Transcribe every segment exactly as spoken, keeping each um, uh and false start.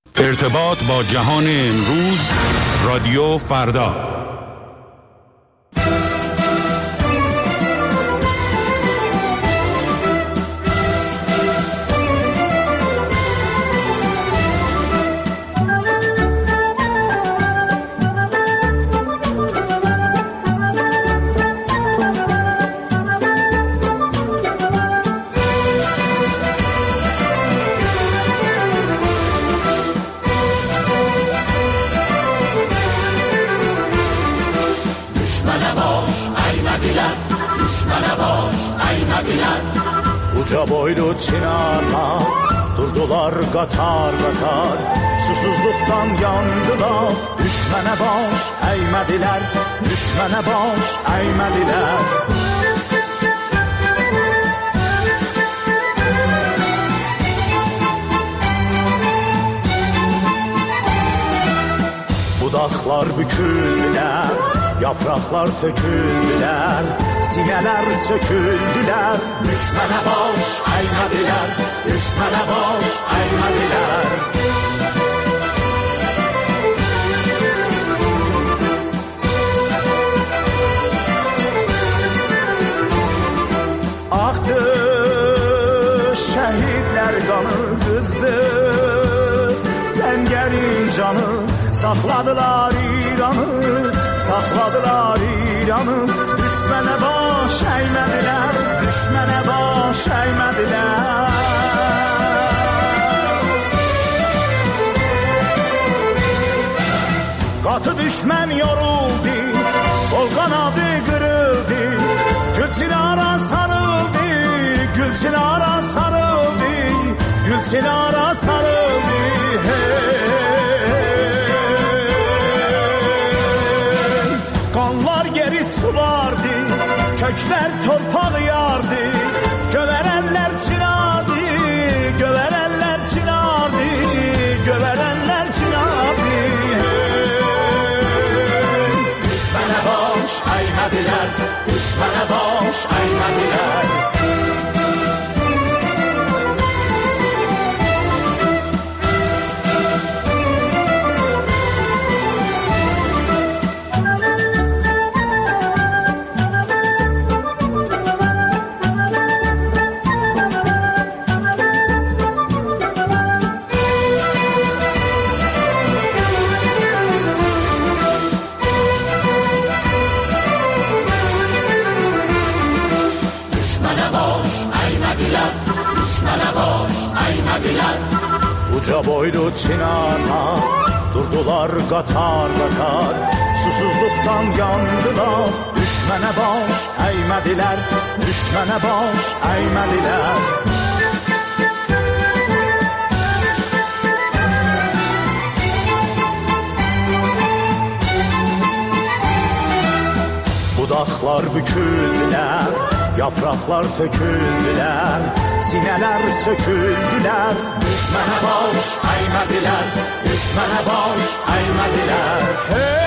ارتباط با جهان امروز، رادیو فردا. Uca boylu çınarlar durdular qatar qatar, susuzluqdan yandılar. Düşmənə baş əymədilər, düşmənə baş əymədilər. Budaqlar büküldülər, yapraqlar töküldülər, sinələr söküldülər. Düşmənə baş əymədilər, düşmənə baş əymədilər. Axdı şəhidlər qanı qızdı, səngərin canı. Saxladılar İranı, saxladılar İranı. Düşmənə baş əymədilər, düşmənə baş əymədilər. Qatı düşmən yoruldu, qol qanadı qırıldı. Gülçinara sarıldı, Gülçinara sarıldı, Gülçinara sarıldı. Hey. Qanlar geri sulardı, köklər torpaq yardı. Gövərənlər çinardı, gövərənlər çinardı, gövərənlər çinardı. Düşmənə baş əymədilər, düşmənə baş əymədilər. Uca boylu çınarlar durdular qatar qatar, susuzluqdan yandılar. Düşmənə baş əymədilər, düşmənə baş əymədilər. Budaqlar büküldülər, yapraqlar töküldülər, sinələr söküldülər. Düşmənə baş əymədilər, düşmənə baş əymədilər. Hey!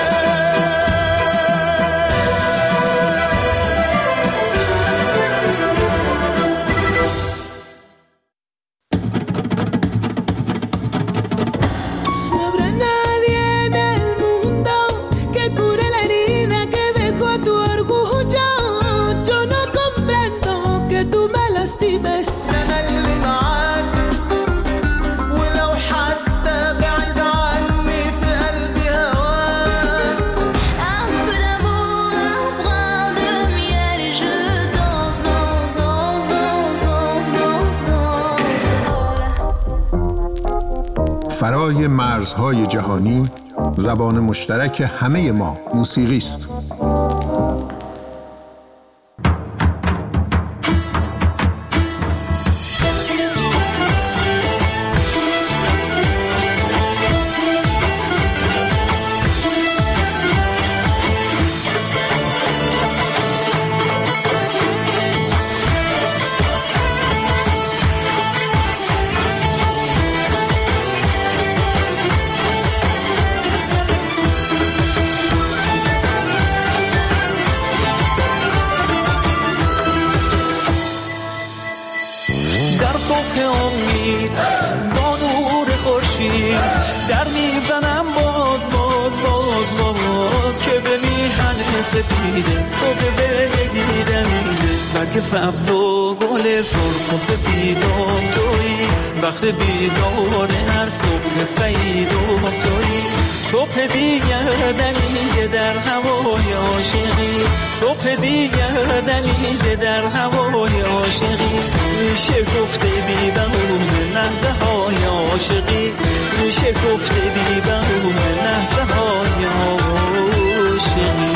فرای مرزهای جهانی، زبان مشترک همه ما موسیقی است. صبح امید با نور خورشید در میزنم باز باز باز باز که به میهن سپیده صبح زندگی دمیده برگ سبز و گل سرخ و سپیدم تویی وقت بیدار هر صبح سعیدم تویی صبح دیگر دمیده در هوای عاشقی صبح دیگر دمیده در هوای عاشقی میشه گفته بی بهونه لحظه های عاشقی میشه گفته بی بهونه لحظه های عاشقی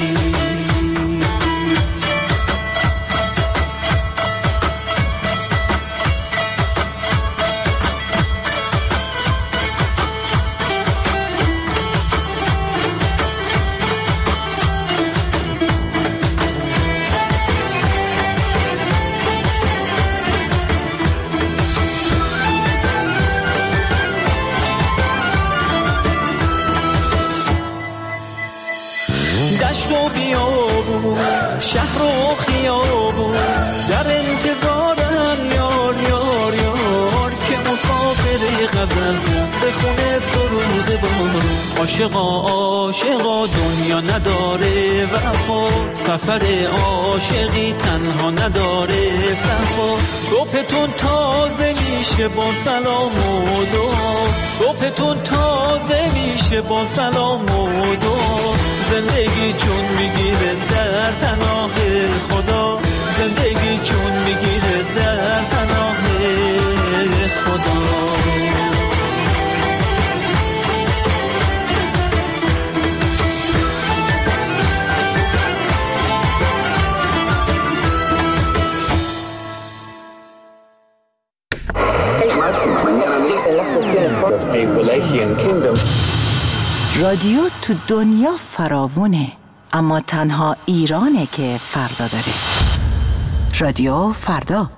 دشت و بیابون شهر و خیابون در انتظارن یار یار یار که مسافر غزل به خونه سرود بار عاشقا عاشقا دنیا نداره وفا سفر عاشقی تنها نداره صفا صبحتون تازه میشه با سلام و دعا صبحتون تازه میشه با سلام و دعا زندگی چون میگیره در پناه خدا زندگی چون میگیره در پناه خدا رادیو تو دنیا فراوونه اما تنها ایرانه که فردا داره. رادیو فردا.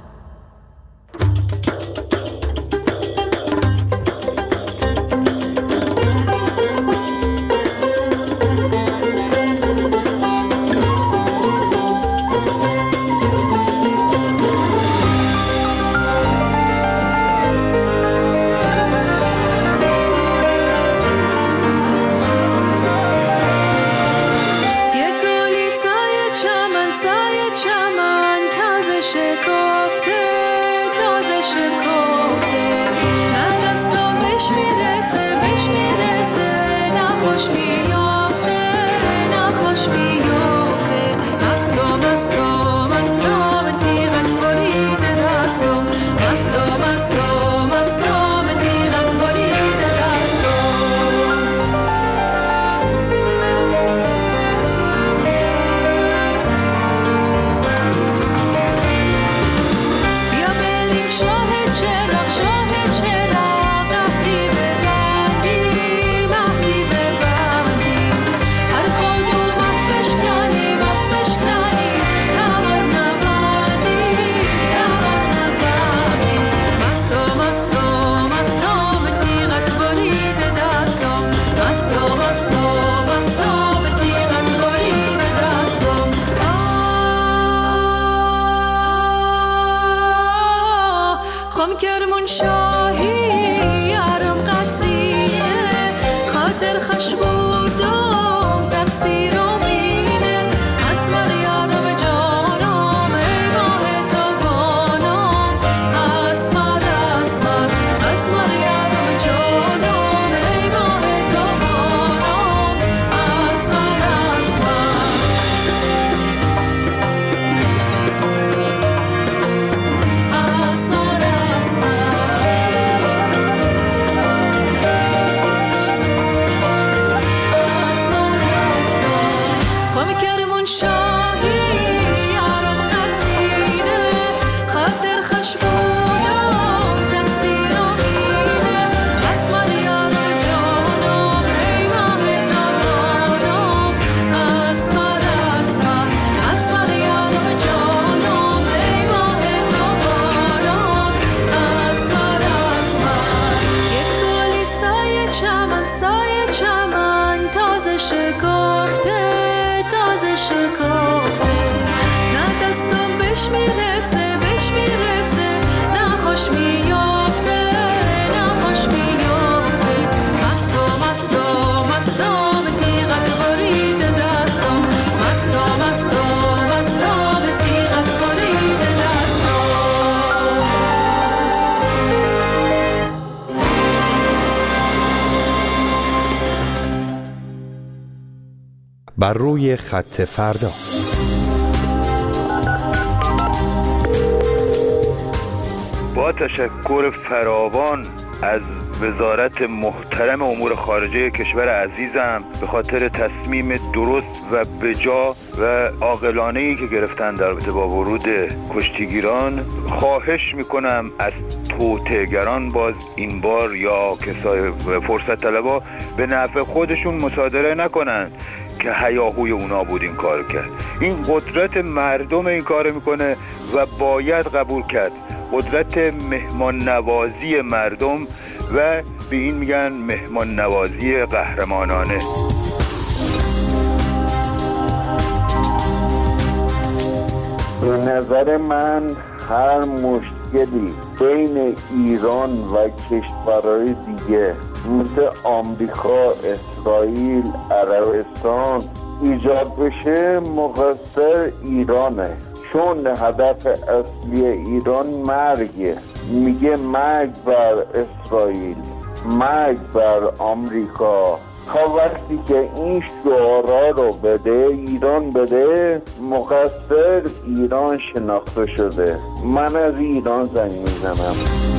بر روی خط فردا. با تشکر فراوان از وزارت محترم امور خارجه کشور عزیزم به خاطر تصمیم درست و بجا و عاقلانه‌ای که گرفتن در رابطه با ورود کشتیگیران، خواهش میکنم از توطئه‌گران باز این بار یا کسای فرصت طلبا به نفع خودشون مصادره نکنن که هیاهوی اونا بود این کار کرد. این قدرت مردم این کار میکنه و باید قبول کرد، قدرت مهمان نوازی مردم و به این میگن مهمان نوازی قهرمانانه. به نظر من هر مشکلی بین ایران و کشورهای دیگه مثل آمریکا، اسرائیل، عربستان ایجاد بشه مقصر ایرانه، چون هدف اصلی ایران مرگه. میگه مرگ بر اسرائیل، مرگ بر آمریکا. تا وقتی که این شعارا رو بده ایران بده، مقصر ایران شناخته شده. من از ایران زنگ میزنم.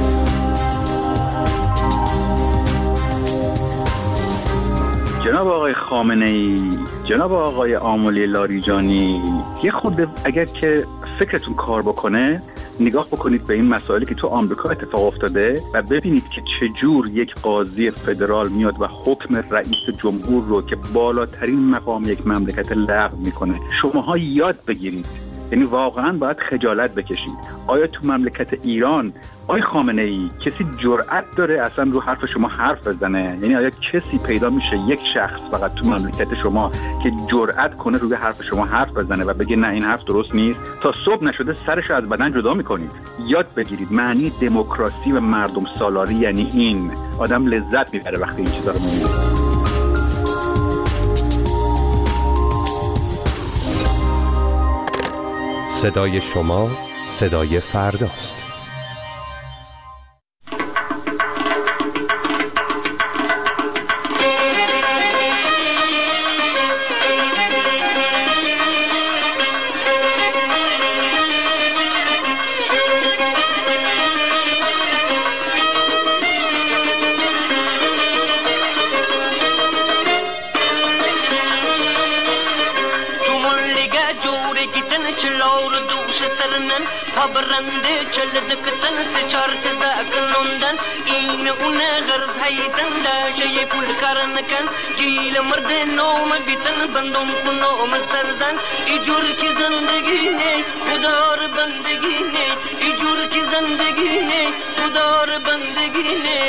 جناب آقای خامنه‌ای، جناب آقای آملی لاریجانی، یه خورده اگر که فکرتون کار بکنه نگاه بکنید به این مسائلی که تو آمریکا اتفاق افتاده و ببینید که چجور یک قاضی فدرال میاد و حکم رئیس جمهور رو که بالاترین مقام یک مملکت لغو میکنه. شماها یاد بگیرید، یعنی واقعا باید خجالت بکشید. آیا تو مملکت ایران آقای خامنه‌ای کسی جرأت داره اصلا رو حرف شما حرف بزنه؟ یعنی آیا کسی پیدا میشه یک شخص فقط تو مملکت شما که جرأت کنه روی حرف شما حرف بزنه و بگه نه این حرف درست نیست؟ تا صبح نشده سرش از بدن جدا میکنید. یاد بگیرید معنی دموکراسی و مردم سالاری یعنی این. آدم لذت میبره وقتی این چیزا رو میبینه. صدای شما صدای فرداست. برنده چلد کتن سے چارت دا کنوندن این اون غرض هیدن دا جای پول کارن کن جیل مرد نوم بیتن بندم کنوم سردن ایجور کی زندگی نے خدار بندگی نے ایجور کی زندگی نے خدار بندگی نے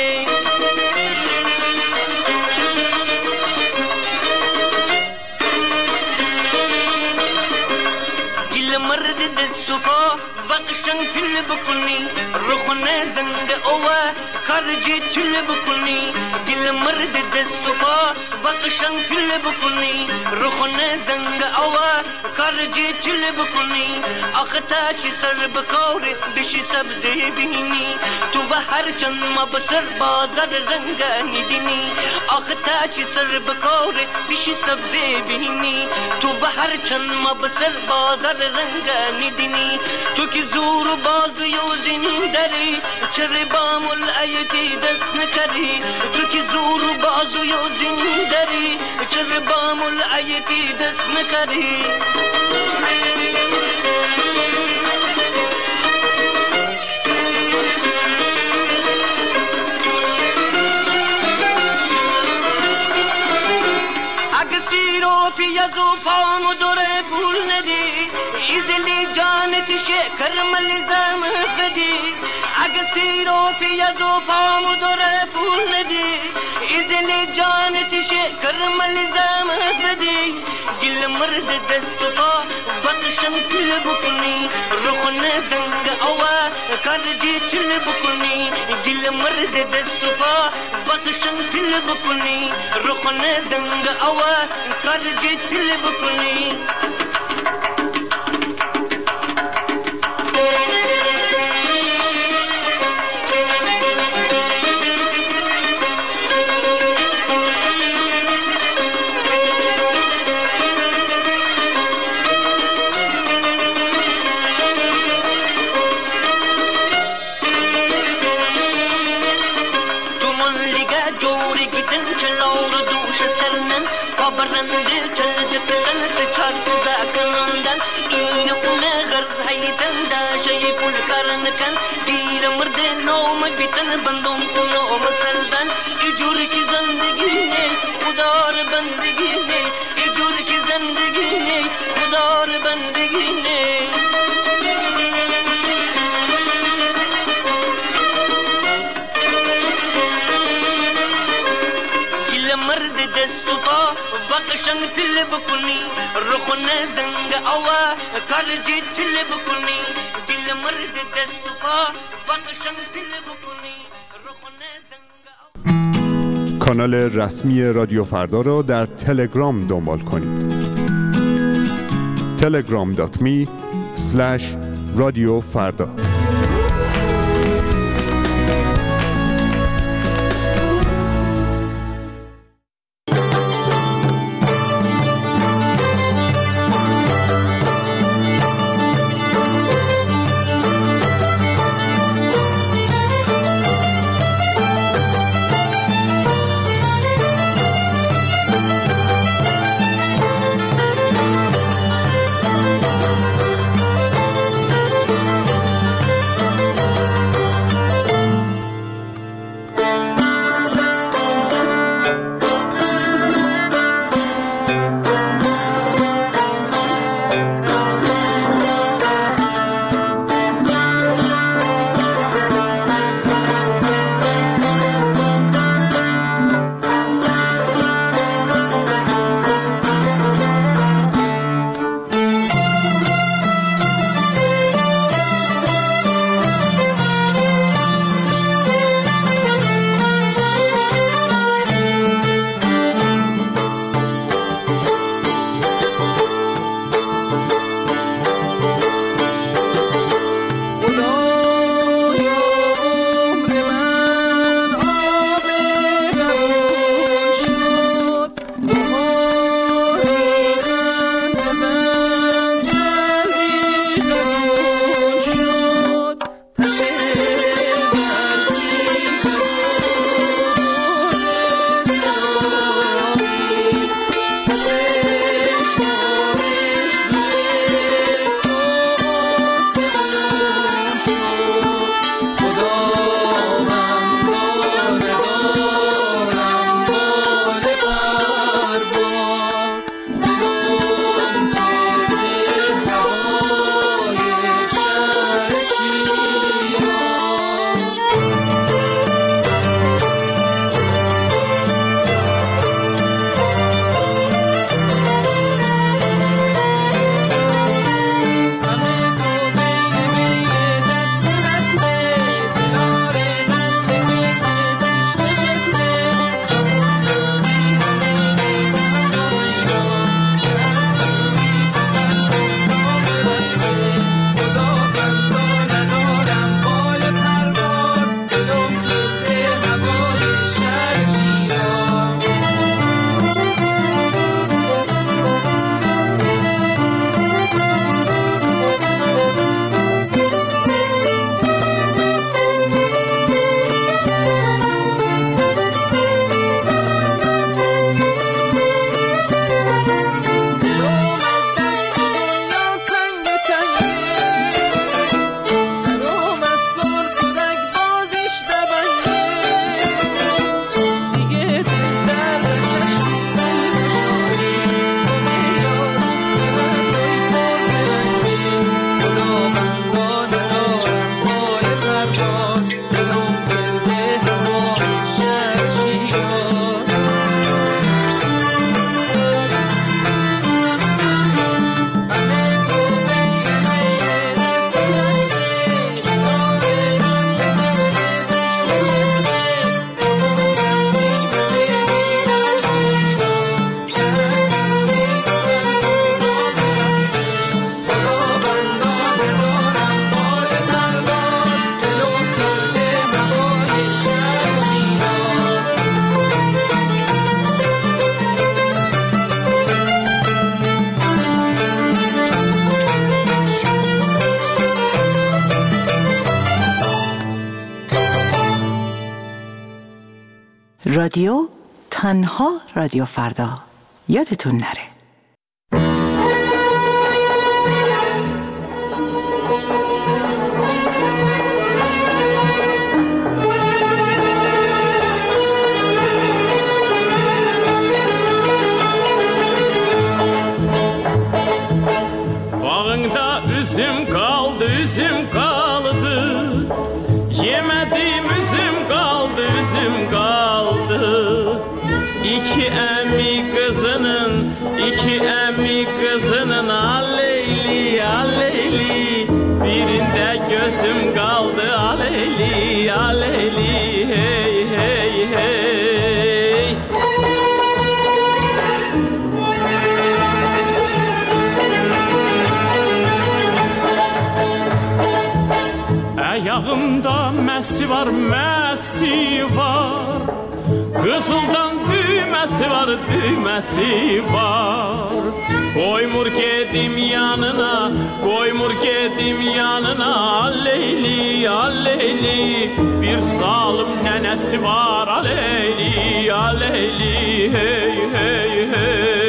جیل مرد دستوکا بخشن تل بکنی رخنه زنگ اوه کرجی تل بکنی دل مرد دستو پا بخشن تل بکنی رخنه زنگ اوه کرجی تل بکنی اختا چی سر بکار دشی سبزی بینی تو به هر چند مبسر بازر رنگانی دینی اختا چی سر بکار دشی سبزی بینی تو به هر چند مبسر بازر رنگانی دینی تو کی زور بازو یو زندری چر بامل ایتی دست نکری تو کی زور بازو یو زندری چر بامل ایتی دست نکری اگسیرو پیازو پامو دوره پول ندی ایزلی جانت شکر ملزم بدی اگسیرو پیازو پامو دوره پول ندی ایزلی جانت شکر ملزم بدی گل مرد دست پا بخشن تل بکنی رخن زنگ اوا کرجی تل بکنی گل مرد دست پا بخشن تل بکنی رخن زنگ اوا کرجی تل بکنی liga jori gidin çelor duş sernen kabrande çelde kılan çar zakandan inne ule garz haydan da şey kul karn kan dil murde nom bitan bandum kuno masaldan jur ki zindagi ne udar bandagi ne jur ki zindagi ne udar bandagi ne مرد دستفا وقشنگ تل بکنی رخونه دنگ آوا کارجی تل بکنی دل مرد دستفا وقشنگ تل بکنی رخونه دنگ آوا. کانال رسمی رادیو فردا را در تلگرام دنبال کنید. تلگرام دات می اسلش رادیو فردا. رادیو تنها رادیو فردا. یادتون نره. Bağında üzüm kaldı, üzüm kaldı. Yemedim üzüm kaldı, üzüm kaldı. İki emmi kızının, iki emmi kızının aleyli, aleyli. Birinde gözüm kaldı, aleyli, aleyli. Hey, hey, hey. Ayağımda mesi var, mesi var. Kızıldan düğmesi var, düğmesi var. Koymur gedim yanına, koymur gedim yanına. Aleyli, aleyli. Bir zalim nenesi var, aleyli, aleyli. Hey, hey, hey.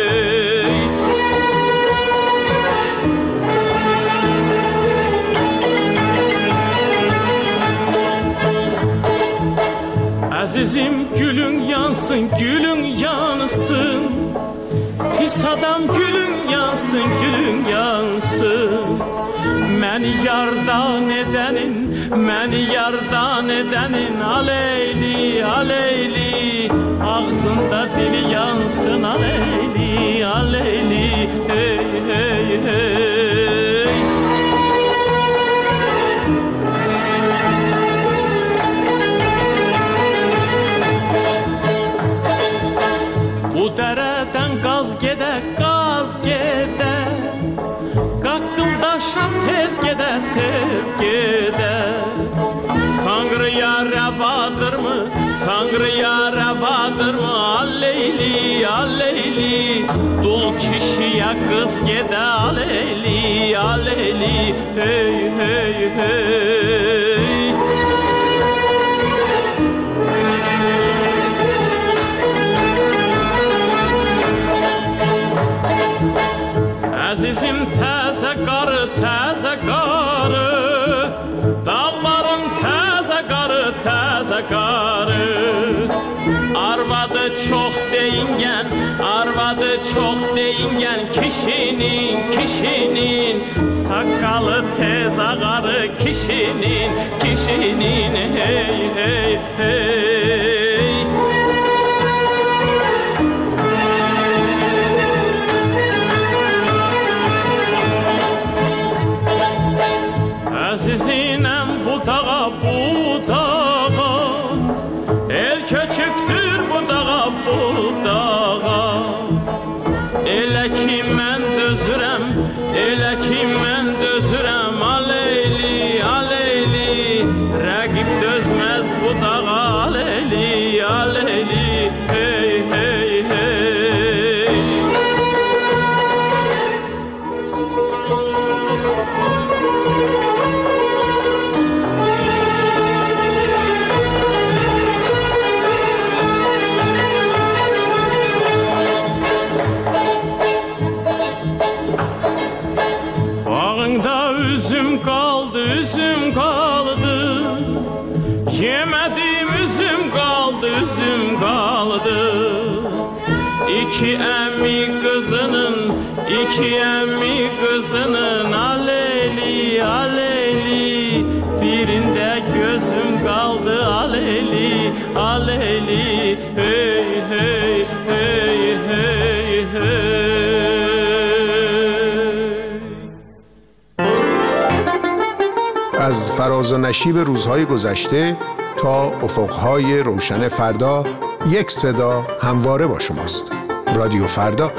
Azizim gülün yansın, gülün yansın. Pis adam gülün yansın, gülün yansın. Məni yardan edenin, məni yardan edenin. Aleyli, aleyli. Ağzında dili yansın, aleyli, aleyli. Hey, hey, hey. Bu dereden gaz gede, gaz gede. Qaqqıldaşam tez gede, tez gede. Tanrıya rəvadır mı, Tanrıya rəvadır mı? Aleyli, aleyli. Dul kişiye kız gede, aleyli, aleyli. Hey, hey, hey. Azizim təzə qarı, təzə qarı. Dağların təzə qarı, təzə qarı. Arvadı çox deyingen, arvadı çox deyingen. Kişinin, kişinin. Sakalı tez ağarı, kişinin, kişinin. Hey, hey, hey. Azizinem bu dağa, bu dağa. El köçüktür bu dağa, bu dağa. Elə ki mən dözürəm, elə ki mən dözürəm. Aleyli, aleyli. Rəqib dözməz bu dağa, aleyli, aleyli. Hey, hey, hey. Bağında üzüm kaldı, üzüm kaldı. Yemedim üzüm kaldı, üzüm kaldı. İki emmi kızının, iki emmi kızının. Aleyli, aleyli. Birinde gözüm kaldı, aleyli, aleyli. Hey, hey, hey, hey, hey. از فراز و نشیب روزهای گذشته تا افقهای روشن فردا، یک صدا همواره با شماست. رادیو فردا.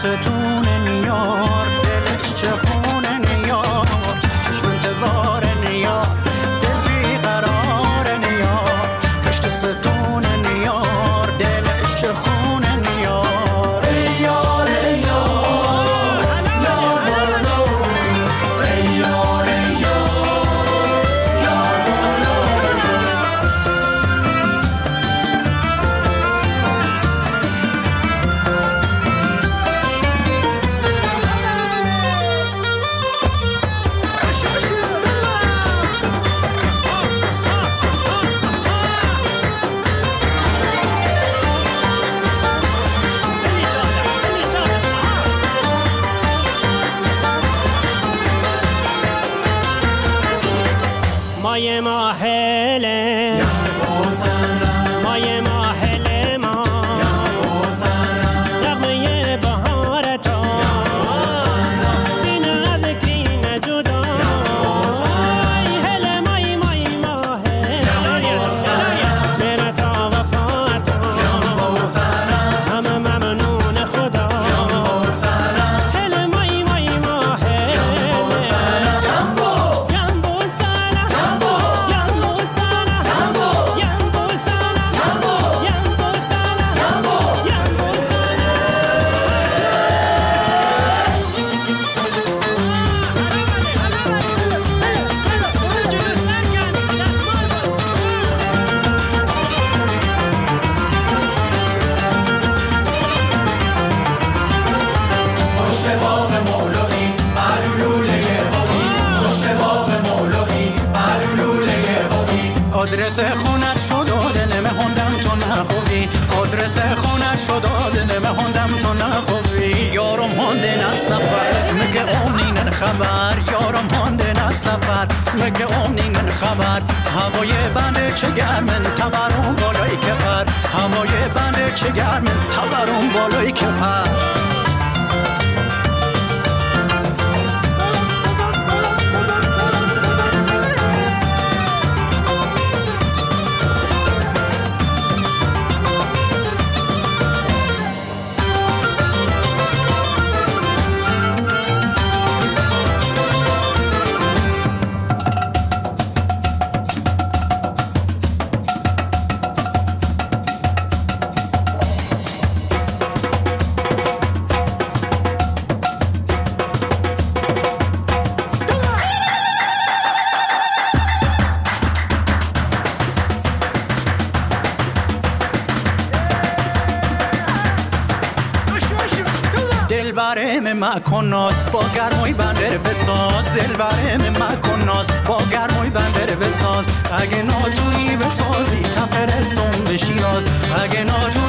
ستون یار دلش چه خونه یار چشم انتظار یار دل بیقرار یار پشت ستون یار دلش چه خونه یار ای یار ای یار یار بالا ای یار ای یار یار بالا مای ماهله مای ماهله ما نغمه بهار تا سینه ذکی نجدا هله مای مای ماهله میره تا وفاتا همه ممنون خدا هله مای مای ماهله آدرس خونت شد و دلم هندم تو نخوبی آدرس خونت شد و دلم هندم تو نخوبی یارم هندن از سفر مگه اونین خبر یارم هندن از سفر مگه اونین خبر هوای بنده چه گرمن تبرون بالای کپر هوای بنده چه گرمن تبرون بالای کپر دلبرم مکن ناز با گرمای بندر بساز دلبرم مکن ناز با گرمای بندر بساز اگه ناتونی بسازی تفرستم به شیراز اگه ناتونی